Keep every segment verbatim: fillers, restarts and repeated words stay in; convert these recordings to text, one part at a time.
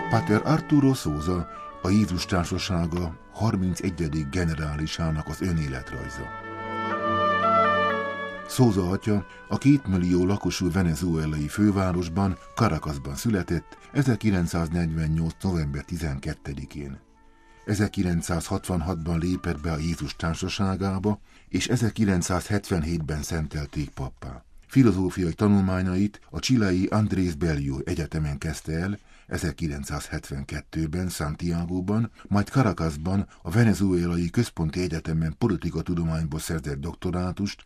Pater Arturo Sousa, a Jézus Társasága harmincegyedik generálisának az önéletrajza. Sousa atya a kétmillió lakosú venezuelai fővárosban, Caracasban született ezerkilencszáznegyvennyolc november tizenkettedikén. ezerkilencszázhatvanhatban lépett be a Jézus Társaságába, és ezerkilencszázhetvenhétben szentelték pappá. Filozófiai tanulmányait a chilei Andrés Bello Egyetemen kezdte el, ezerkilencszázhetvenkettőben Santiagóban, majd Caracasban a Venezuelai Központi Egyetemen politikatudományból szerzett doktorátust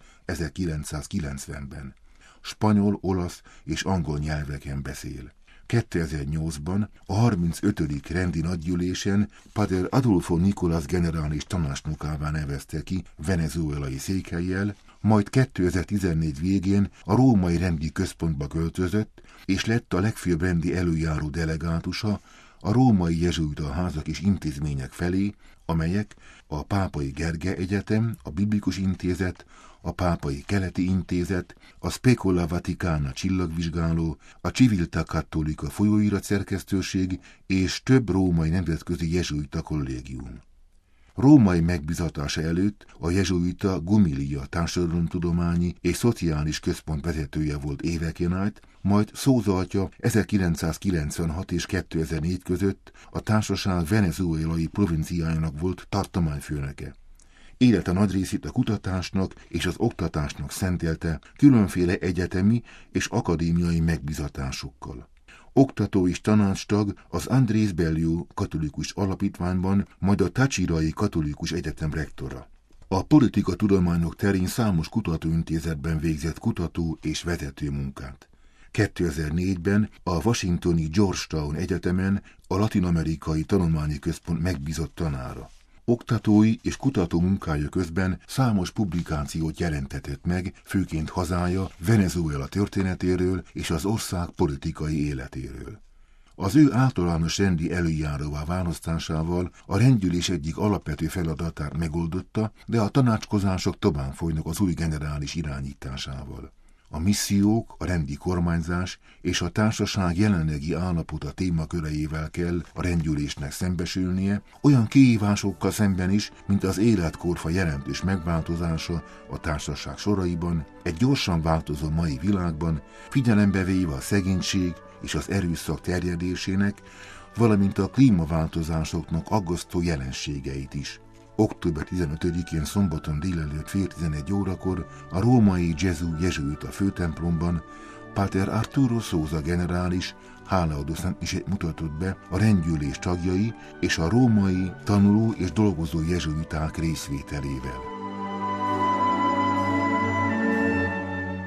ezerkilencszázkilencvenben. Spanyol, olasz és angol nyelveken beszél. kétezer-nyolcban a harmincötödik rendi nagygyűlésen Pater Adolfo Nicolás generális tanácsnokává nevezte ki venezuelai székhellyel, majd kétezer-tizennégy végén a római rendi központba költözött, és lett a legfőbb rendi előjáró delegátusa a római jezsuita házak és intézmények felé, amelyek a Pápai Gergely Egyetem, a Biblikus Intézet, a Pápai Keleti Intézet, a Specola Vaticana csillagvizsgáló, a Civiltà Cattolica folyóirat szerkesztőség és több római nemzetközi jezsuita kollégium. Római megbizatása előtt a jezsuita Gumilia társadalomtudományi és szociális központ vezetője volt éveken át, majd Sousa atya ezerkilencszázkilencvenhat és kétezer-négy között a társaság venezuelai provinciájának volt tartományfőnöke. Élete nagy részét a kutatásnak és az oktatásnak szentelte különféle egyetemi és akadémiai megbizatásokkal. Oktató és tanácstag az Andrés Bello katolikus alapítványban, majd a Táchirai Katolikus Egyetem rektora. A politikatudományok terén számos kutatóintézetben végzett kutató és vezető munkát. kétezer-négyben a washingtoni Georgetown Egyetemen a Latin-amerikai Tanulmányi Központ megbízott tanára. Oktatói és kutató munkája közben számos publikációt jelentetett meg, főként hazája Venezuela történetéről és az ország politikai életéről. Az ő általános rendi előjáróvá választásával a rendgyűlés egyik alapvető feladatát megoldotta, de a tanácskozások tovább folynak az új generális irányításával. A missziók, a rendi kormányzás és a társaság jelenlegi állapota témaköreivel kell a rendgyűlésnek szembesülnie, olyan kihívásokkal szemben is, mint az életkorfa jelentős megváltozása a társaság soraiban, egy gyorsan változó mai világban, figyelembe véve a szegénység és az erőszak terjedésének, valamint a klímaváltozásoknak aggasztó jelenségeit is. október tizenötödikén szombaton délelőtt fél tizenegy órakor a római Gesù jezsuita főtemplomban Pater Arturo Sousa generális hálaadó szentmisét mutatott be a rendgyűlés tagjai és a római tanuló és dolgozó jezsuiták részvételével.